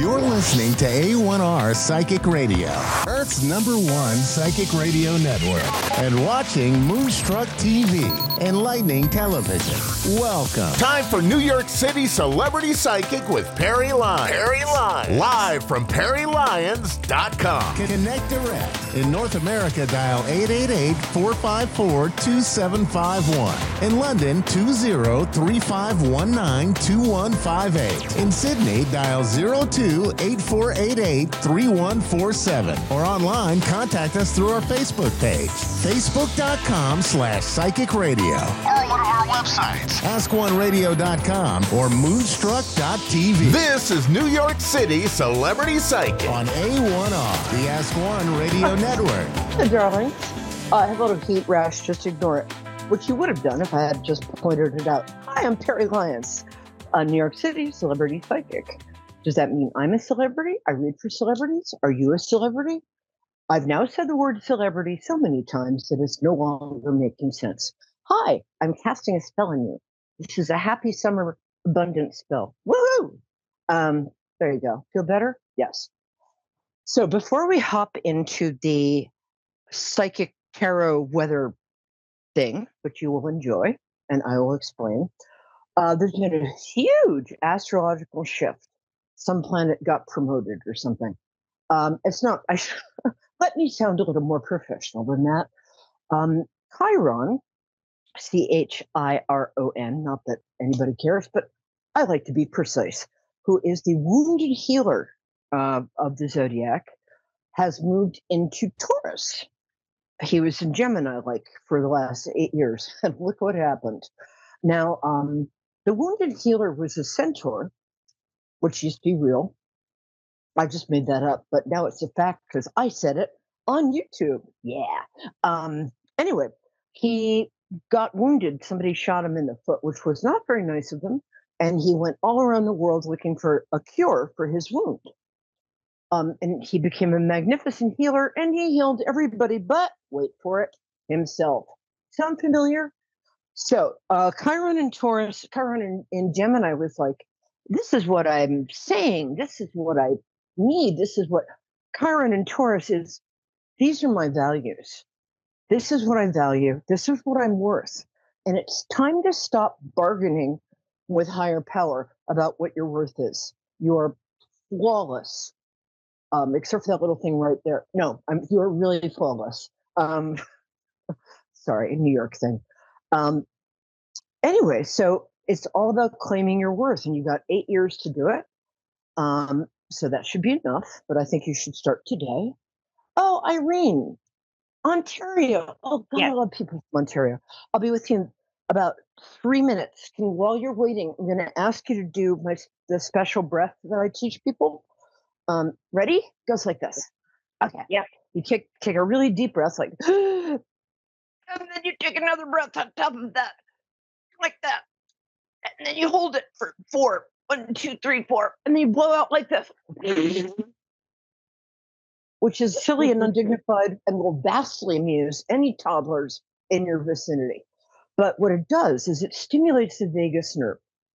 You're listening to A1R Psychic Radio, Earth's #1 psychic radio network, and watching Moonstruck TV, enlightening television. Welcome. Time for New York City Celebrity Psychic with Perry Lyons. Perry Lyons. Live from PerryLyons.com. Connect direct. In North America, dial 888-454-2751. In London, 20-3519-2158. In Sydney, dial 02-8488-3147. Or online, contact us through our Facebook page, facebook.com/psychic radio. Or one of our websites, askoneradio.com or moonstruck.tv. This is New York City Celebrity Psychic on A1R, the Ask One Radio Network. Hey, darling. I have a little heat rash. Just ignore it, which you would have done if I had just pointed it out. Hi, I'm Perry Lyons, a New York City Celebrity Psychic. Does that mean I'm a celebrity? I read for celebrities? Are you a celebrity? I've now said the word celebrity so many times that it's no longer making sense. Hi, I'm casting a spell on you. This is a happy summer abundance spell. Woohoo! There you go. Feel better? Yes. So before we hop into the psychic tarot weather thing, which you will enjoy, and I will explain, there's been a huge astrological shift. Some planet got promoted or something. It's not, let me sound a little more professional than that. Chiron, Chiron, not that anybody cares, but I like to be precise, who is the wounded healer of the zodiac, has moved into Taurus. He was in Gemini for the last 8 years, and look what happened. Now, the wounded healer was a centaur, which used to be real. I just made that up, but now it's a fact because I said it on YouTube. Yeah. Anyway, he got wounded. Somebody shot him in the foot, which was not very nice of them. And he went all around the world looking for a cure for his wound. And he became a magnificent healer, and he healed everybody but, wait for it, himself. Sound familiar? So Chiron in Taurus, Chiron in Gemini was like, this is what I'm saying. This is what I need. This is what Chiron in Taurus is. These are my values. This is what I value. This is what I'm worth. And it's time to stop bargaining with higher power about what your worth is. You're flawless, except for that little thing right there. No, you're really flawless. Sorry, New York thing. Anyway, so it's all about claiming your worth, and you got 8 years to do it. So that should be enough, but I think you should start today. Oh, Irene, Ontario. Oh, God, yeah. I love people from Ontario. I'll be with you in about 3 minutes. While you're waiting, I'm going to ask you to do the special breath that I teach people. Ready? Goes like this. Okay. Yeah. You take a really deep breath, like, and then you take another breath on top of that, like that. And then you hold it for 4. 1, 2, 3, 4. And then you blow out like this, which is silly and undignified and will vastly amuse any toddlers in your vicinity. But what it does is it stimulates the vagus nerve,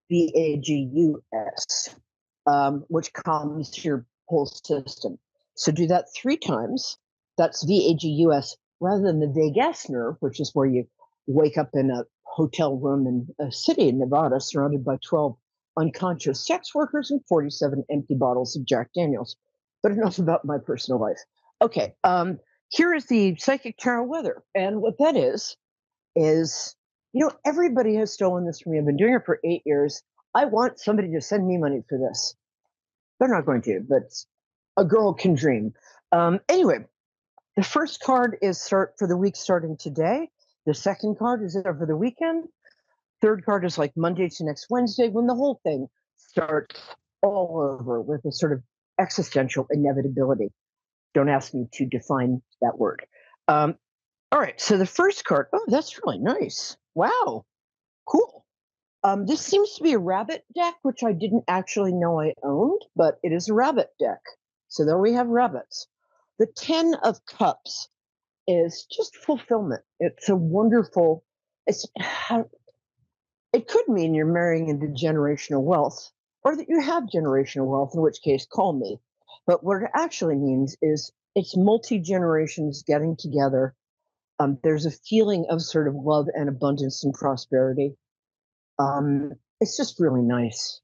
VAGUS, which calms your whole system. So do that 3 times. That's VAGUS rather than the vagus nerve, which is where you wake up in a hotel room in a city in Nevada surrounded by 12 unconscious sex workers and 47 empty bottles of Jack Daniels. But enough about my personal life. Okay, here is the psychic tarot weather. And what that is, everybody has stolen this from me. I've been doing it for 8 years. I want somebody to send me money for this. They're not going to, but a girl can dream. Anyway, the first card is for the week starting today. The second card is over the weekend. Third card is like Monday to next Wednesday, when the whole thing starts all over with a sort of existential inevitability. Don't ask me to define that word. All right, so the first card, oh, that's really nice. Wow, cool. This seems to be a rabbit deck, which I didn't actually know I owned, but it is a rabbit deck. So there we have rabbits. The 10 of Cups is just fulfillment. It's a wonderful, it could mean you're marrying into generational wealth. or that you have generational wealth, in which case, call me. But what it actually means is it's multi generations getting together. There's a feeling of sort of love and abundance and prosperity. It's just really nice.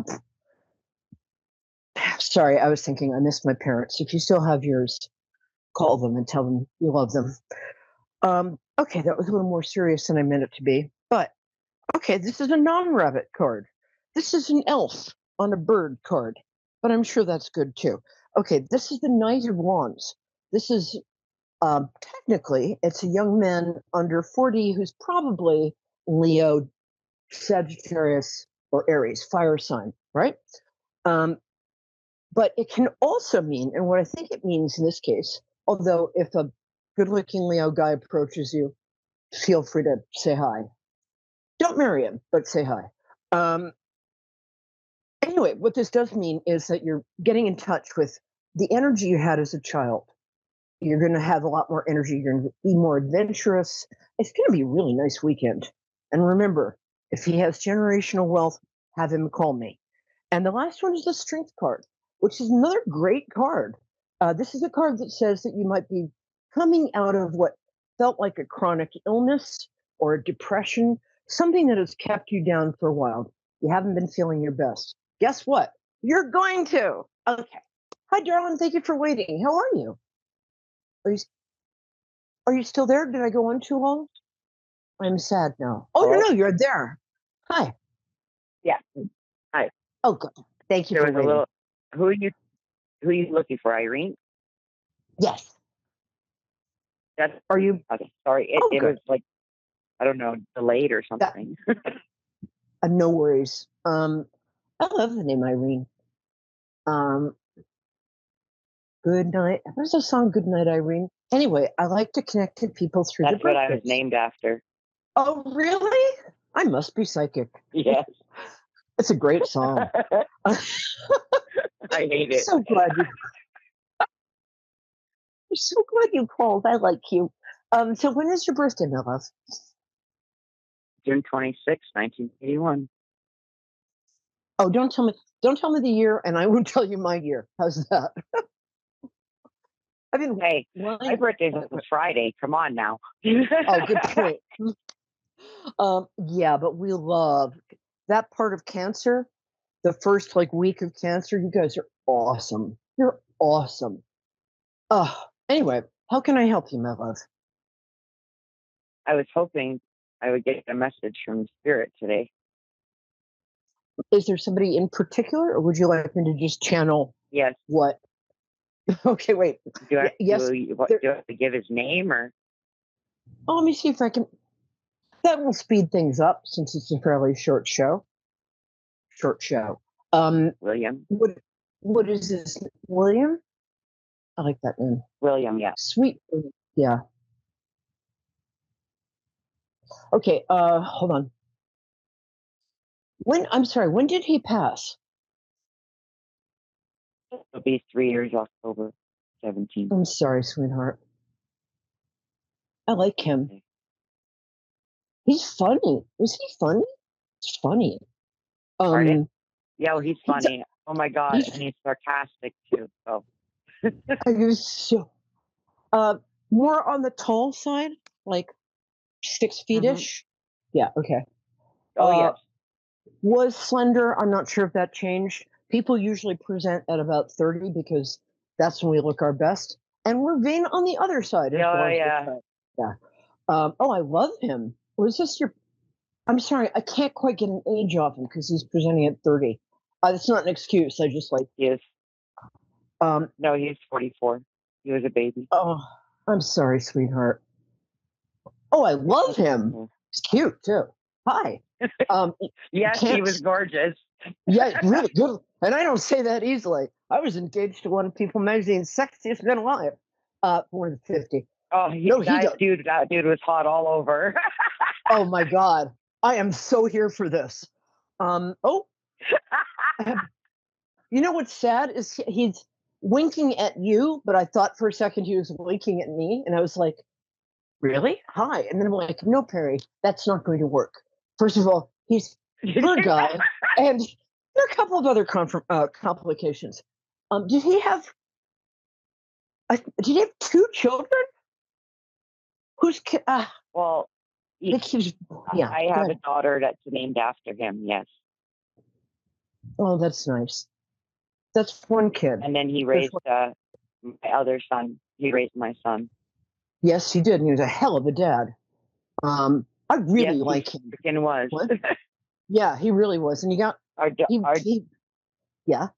Sorry, I was thinking I missed my parents. If you still have yours, call them and tell them you love them. Okay, that was a little more serious than I meant it to be. But okay, this is a non-rabbit card. This is an elf on a bird card, but I'm sure that's good too. Okay, this is the Knight of Wands. This is technically it's a young man under 40 who's probably Leo, Sagittarius, or Aries, fire sign, right? But it can also mean, and what I think it means in this case, although if a good-looking Leo guy approaches you, feel free to say hi. Don't marry him, but say hi. Anyway, what this does mean is that you're getting in touch with the energy you had as a child. You're going to have a lot more energy. You're going to be more adventurous. It's going to be a really nice weekend. And remember, if he has generational wealth, have him call me. And the last one is the Strength card, which is another great card. This is a card that says that you might be coming out of what felt like a chronic illness or a depression, something that has kept you down for a while. You haven't been feeling your best. Guess what? You're going to. Okay. Hi, darling. Thank you for waiting. How are you? Are you still there? Did I go on too long? I'm sad now. Oh, no, you're there. Hi. Yeah. Hi. Oh, good. Thank you There for was waiting. Who are you looking for, Irene? Yes. Are you? Okay, sorry. It good. was like, I don't know, delayed or something. No worries. I love the name Irene. Good night. There's a song, Good Night, Irene. Anyway, I like to connect to people through That's the what I was named after. Oh, really? I must be psychic. Yes. It's a great song. I hate it. So glad you. I'm so glad you called. I like you. So when is your birthday, my love? June 26, 1981. Oh, don't tell me the year, and I won't tell you my year. How's that? Hey, my birthday's on Friday. Come on now. Oh, good point. Yeah, but we love that part of Cancer. The first week of Cancer, you guys are awesome. You're awesome. Anyway, how can I help you, my love? I was hoping I would get a message from Spirit today. Is there somebody in particular, or would you like me to just channel? Yes. What? Okay, wait. Do I have to give his name or? Oh, let me see if I can. That will speed things up since it's a fairly short show. William. What is this? William? I like that name. William, yeah. Sweet. Yeah. Okay, hold on. When did he pass? It'll be 3 years, October 17th. I'm sorry, sweetheart. I like him. He's funny. Is he funny? He's funny. Pardon? Yeah, well, he's funny. Oh my God, and he's sarcastic too. So. More on the tall side, like 6 feet-ish. Mm-hmm. Yeah. Okay. Oh yes. Was slender. I'm not sure if that changed. People usually present at about 30 because that's when we look our best, and we're vain on the other side. Oh yeah. Yeah. I love him. Was this your? I'm sorry, I can't quite get an age off him because he's presenting at 30. It's not an excuse. I just like. Yes. No, he's 44. He was a baby. Oh, I'm sorry, sweetheart. Oh, I love him. He's cute too. Hi. Yes, he was gorgeous. Yeah, really good. And I don't say that easily. I was engaged to one of People Magazine's sexiest men alive. More than 50. Oh, that dude was hot all over. Oh my God. I am so here for this. You know what's sad is he's winking at you, but I thought for a second he was winking at me, and I was like, really? Hi. And then I'm like, no, Perry, that's not going to work. First of all, he's your guy, and There are a couple of other complications. Did he have? Did he have two children? Who's? Well, he, Nick keeps. Yeah, I go have a ahead. daughter that's named after him. Yes, Oh, that's nice. That's one kid. and then he There's raised my other son. He raised my son. Yes, he did. And he was a hell of a dad. I really Yes, he like him. freaking was. What? Yeah, he really was. And he got our, da- he, our he yeah.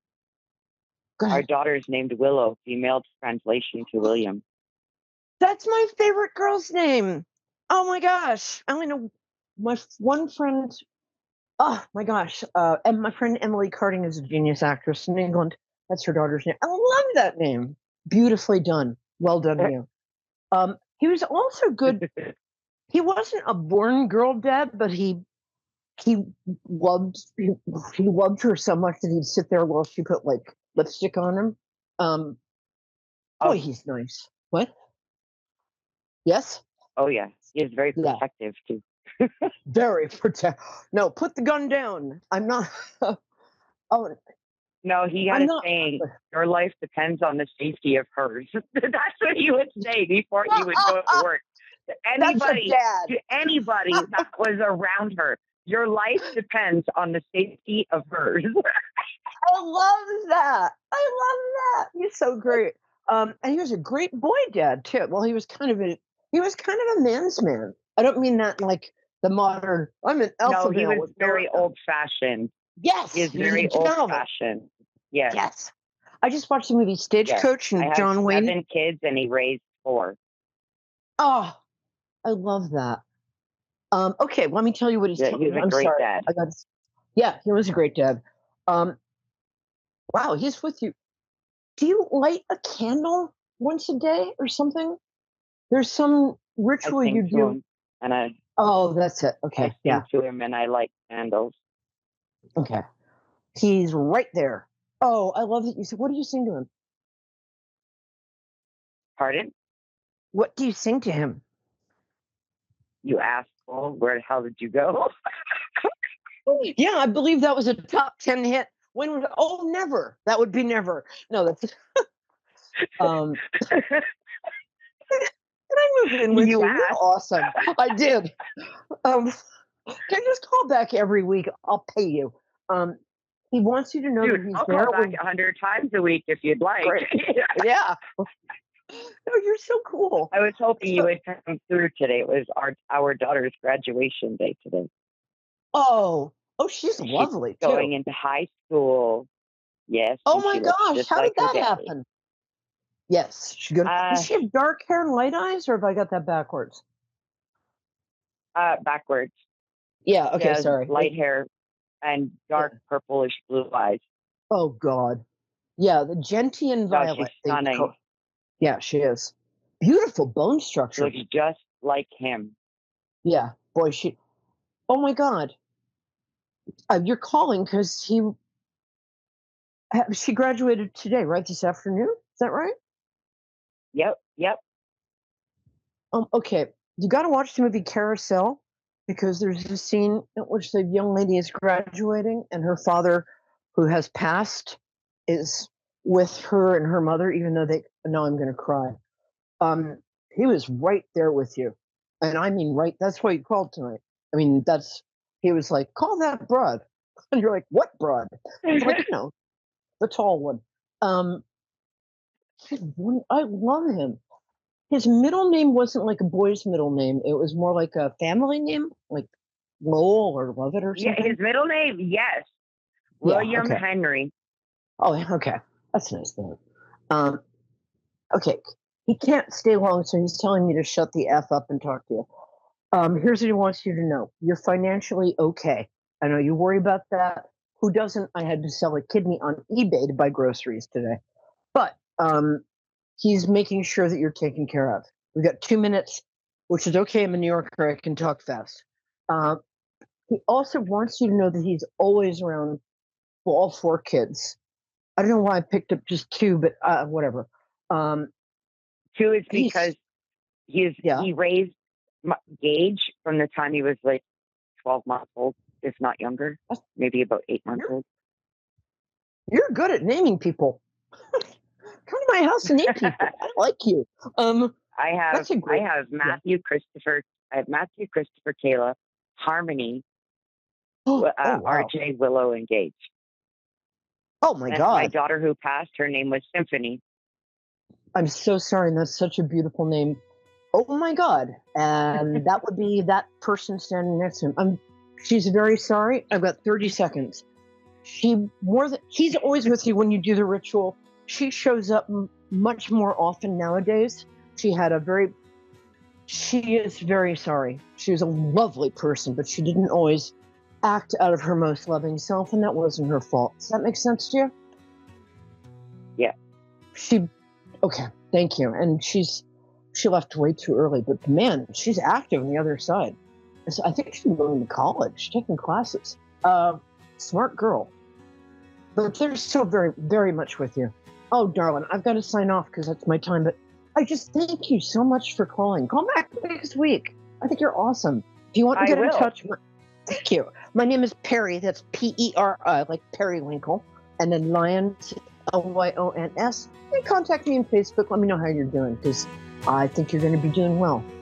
Go our ahead. daughter is named Willow. Female translation to William. That's my favorite girl's name. Oh my gosh. I only know my one friend. Oh my gosh. And my friend Emily Carding is a genius actress in England. That's her daughter's name. I love that name. Beautifully done. Well done, you. He was also good. He wasn't a born girl dad, but he loved he loved her so much that he'd sit there while she put like lipstick on him. Boy, Oh, he's nice. What? Yes? oh yeah, he is very Yeah. protective too. Very protect. No, put the gun down. I'm not. Oh, No, he had I'm a not. saying, your life depends on the safety of hers. That's what he would say before he would go to work. To That's a dad. to anybody that was around her, your life depends on the safety of hers. I love that. I love that. He's so great. And he was a great boy dad too. Well, he was kind of a man's man. I don't mean that like the modern. I'm an alpha No, he male was with no- very old fashioned. Yes, He is he was a very old gentleman. fashioned. Yes. Yes. I just watched the movie Stagecoach I and have John Wayne. 7 kids and he raised 4. Oh, I love that. Okay, let me tell you what he's Yeah, telling he's me. a I'm great sorry. dad. Yeah, he was a great dad. Wow, he's with you. Do you light a candle once a day or something? There's some I ritual you sing to do. him and I Oh, that's it. Okay, sing yeah, to him and I light candles. okay. He's right there. Oh, I love that you said. What do you sing to him? Pardon? What do you sing to him? You asshole, where the hell did you go? Yeah, I believe that was a top 10 hit. When was? Oh, never. That would be never. No, that's. And I moved in with You you. You're asked. awesome. I did. Can I just call back every week? I'll pay you. He wants you to know that Dude, he's I'll there. call back 100 times a week if you'd like. Great. Yeah. No, you're so cool. I was hoping you would come through today. It was our daughter's graduation day today. Oh, she's lovely too. Going into high school. Yes. Oh and my she looks gosh, just how like did her that daddy. happen? Yes, she good. Does she have dark hair and light eyes, or have I got that backwards? Backwards. Yeah. She Okay. has Sorry. light hair and dark purplish blue eyes. Oh God. Yeah, the gentian No, violet. she's stunning. Yeah, she is. Beautiful bone She structure. looks just like him. Yeah, boy, she. Oh my God. You're calling because she graduated today, right? This afternoon. Is that right? Yep. Okay. You got to watch the movie Carousel because there's a scene in which the young lady is graduating and her father, who has passed, is with her and her mother, even though they. No, I'm going to cry. He was right there with you, and I mean, right. That's why you called tonight. I mean, he was like, call that broad, and you're like, what broad? He's like, the tall one. I love him. His middle name wasn't like a boy's middle name. It was more like a family name, like Lowell or Lovett or something. Yeah, his middle name, yes. Yeah, William okay. Henry. Oh, okay. That's nice. Okay. He can't stay long, so he's telling me to shut the F up and talk to you. Here's what he wants you to know. You're financially okay. I know you worry about that. Who doesn't? I had to sell a kidney on eBay to buy groceries today. But he's making sure that you're taken care of. We've got 2 minutes, which is okay. I'm a New Yorker. I can talk fast. He also wants you to know that he's always around for all 4 kids. I don't know why I picked up just 2, but whatever. 2 is because he raised Gage from the time he was like 12 months old. if not younger, maybe about 8 months old. You're good at naming people. Come to my house and name people. I like you. I have Matthew, Christopher. I have Matthew, Christopher, Kayla, Harmony, Wow. RJ, Willow, and Gage. Oh my And God. my daughter who passed, her name was Symphony. I'm so sorry. And that's such a beautiful name. Oh my God. And that would be that person standing next to him. She's very sorry. I've got 30 seconds. He's always with you when you do the ritual. She shows up much more often nowadays. She is very sorry. She was a lovely person, but she didn't always act out of her most loving self, and that wasn't her fault. Does that make sense to you? Yeah. Okay, thank you. And she left way too early, but man, she's active on the other side. I think she's going to college, taking classes. Smart girl. But they're still very, very much with you. Oh, darling, I've got to sign off because that's my time. But I just thank you so much for calling. Call back next week. I think you're awesome. If you want to get in touch, thank you. My name is Perry. That's Peri, like Periwinkle. And then Lyons, Lyons. And contact me on Facebook. Let me know how you're doing because I think you're going to be doing well.